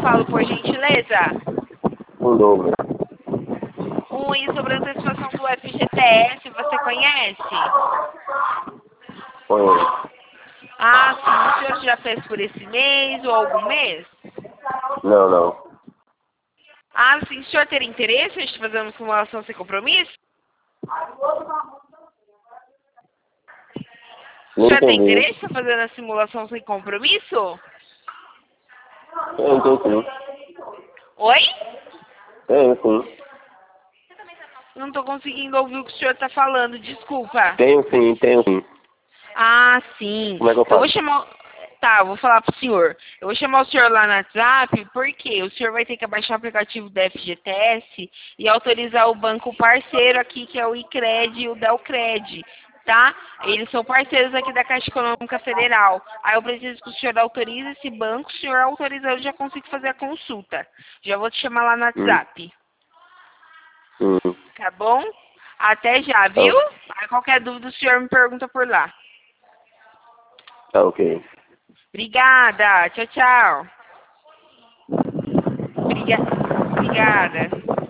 falo, por gentileza? O Douglas. E sobre a antecipação do FGTS, você conhece? Conheço. Ah, sim. O senhor já fez por esse mês ou algum mês? Não, não. Ah, sim. O senhor teria interesse em fazer uma simulação sem compromisso? O Não senhor tem entendi. interesse em fazer a simulação sem compromisso? Tenho sim. Oi? Tenho sim. Não estou conseguindo ouvir o que o senhor está falando, desculpa. Tenho sim. Ah, sim. Como é que eu Eu vou faço? chamar... Tá, eu vou falar pro senhor. Eu vou chamar o senhor lá no WhatsApp, porque o senhor vai ter que baixar o aplicativo da FGTS e autorizar o banco parceiro aqui, que é o ICRED e o Delcred, tá? Eles são parceiros aqui da Caixa Econômica Federal. Aí eu preciso que o senhor autorize esse banco. Se o senhor autorizar, eu já consigo fazer a consulta. Já vou te chamar lá no WhatsApp. Hum. Tá bom? Até já, Tá, viu? Aí qualquer dúvida o senhor me pergunta por lá. tá ok. Obrigada. Tchau, tchau. Obrigada.